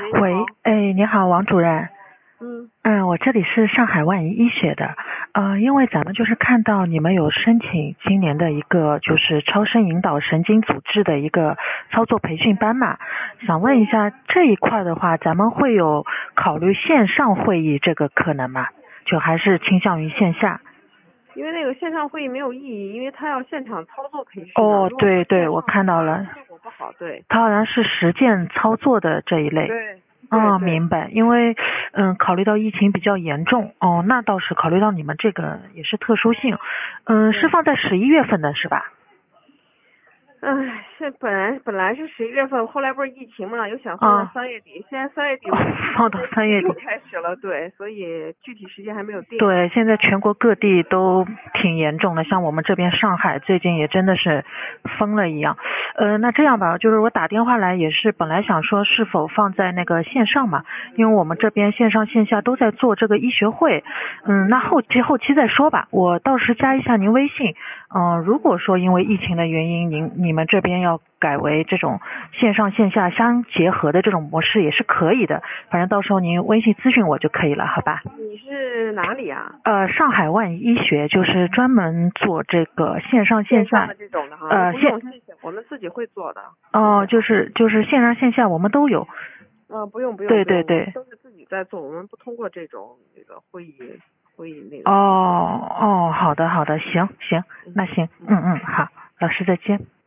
喂，哎，你好，王主任。 嗯我这里是上海万怡医学的。因为咱们就是看到你们有申请今年的一个就是超声引导神经阻滞的一个操作培训班嘛，想问一下这一块的话，咱们会有考虑线上会议这个可能吗？就还是倾向于线下？ 因为那个线上会议没有意义，因为他要现场操作培训的。 哦， 如果说对对，我线上的话， 看到了， 效果不好。对它好像是实践操作的这一类。 对对对， 明白。因为考虑到疫情比较严重，那倒是考虑到你们这个也是特殊性，是对。 放在11月份的是吧？ 唉，本来是11月份，后来不是疫情嘛，又想放在啊， 3月底，现在3月底不是放到3月底。 又开始了，对，所以具体时间还没有定。 对，现在全国各地都挺严重的，像我们这边上海最近也真的是疯了一样。那这样吧，就是我打电话来也是本来想说是否放在那个线上嘛，因为我们这边线上线下都在做这个医学会。那后期再说吧，我到时加一下您微信。如果说因为疫情的原因，你们这边要改为这种线上线下相结合的这种模式也是可以的，反正到时候您微信咨询我就可以了，好吧？ 你是哪里啊？ 上海万怡医学就是专门做这个线上线下。 线上的这种的哈，那不用，谢谢，我们自己会做的。谢谢啊。 就是线上线下我们都有。 不用不用不用，我们对对对。 都是自己在做，我们不通过这种那个会议那个哦咨询。 哦，好的好的，行行， 嗯那行， 嗯。 好，老师再见。